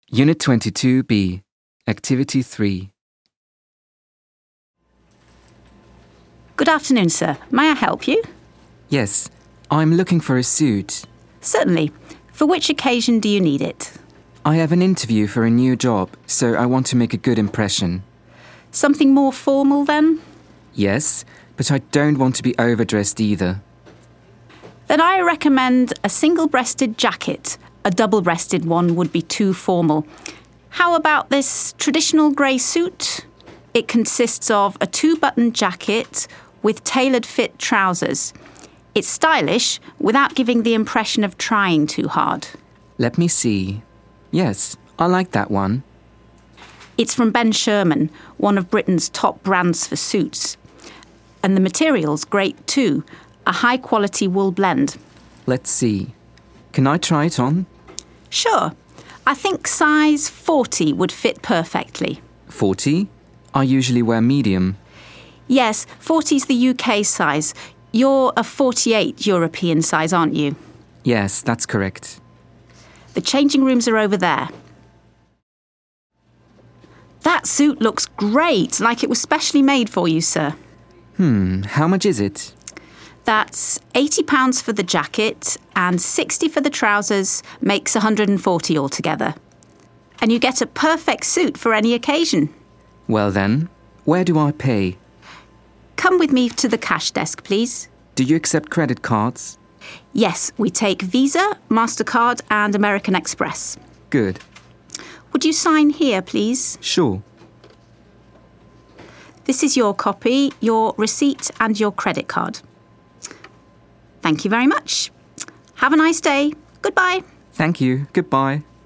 Unit 22B, Activity 3. Good afternoon, sir. May I help you? Yes, I'm looking for a suit. Certainly. For which occasion do you need it? I have an interview for a new job, so I want to make a good impression. Something more formal, then? Yes, but I don't want to be overdressed either. Then I recommend a single-breasted jacket. A double-breasted one would be too formal. How about this traditional grey suit? It consists of a two-button jacket with tailored-fit trousers. It's stylish without giving the impression of trying too hard. Let me see. Yes, I like that one. It's from Ben Sherman, one of Britain's top brands for suits. And the material's great too, a high-quality wool blend. Let's see. Can I try it on? Sure. I think size 40 would fit perfectly. 40? I usually wear medium. Yes, 40's the UK size. You're a 48 European size, aren't you? Yes, that's correct. The changing rooms are over there. That suit looks great, like it was specially made for you, sir. How much is it? That's £80 for the jacket and £60 for the trousers, makes £140 altogether. And you get a perfect suit for any occasion. Well then, where do I pay? Come with me to the cash desk, please. Do you accept credit cards? Yes, we take Visa, MasterCard and American Express. Good. Would you sign here, please? Sure. This is your copy, your receipt and your credit card. Thank you very much. Have a nice day. Goodbye. Thank you. Goodbye.